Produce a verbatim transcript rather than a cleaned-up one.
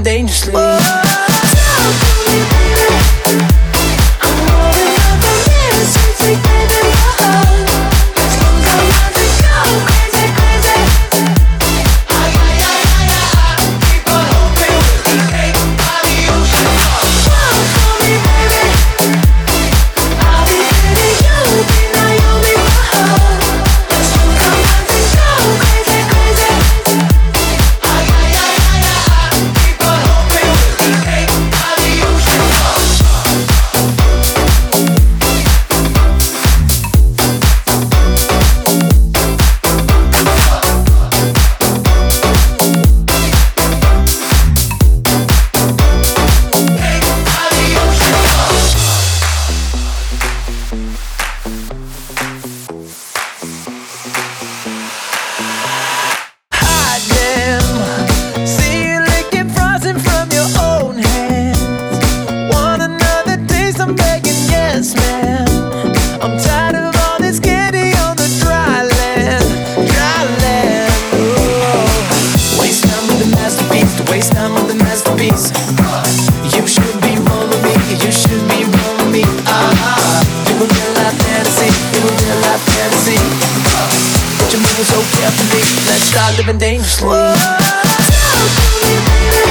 dangerously. I'm tired of all this candy on the dry land, dry land. Ooh. Waste time with the masterpiece, to waste time with the masterpiece. You should be rolling me, you should be rolling me. Ah, you will real life fantasy, you will real life fantasy. But you're moving so carefully, let's start living dangerously. Whoa,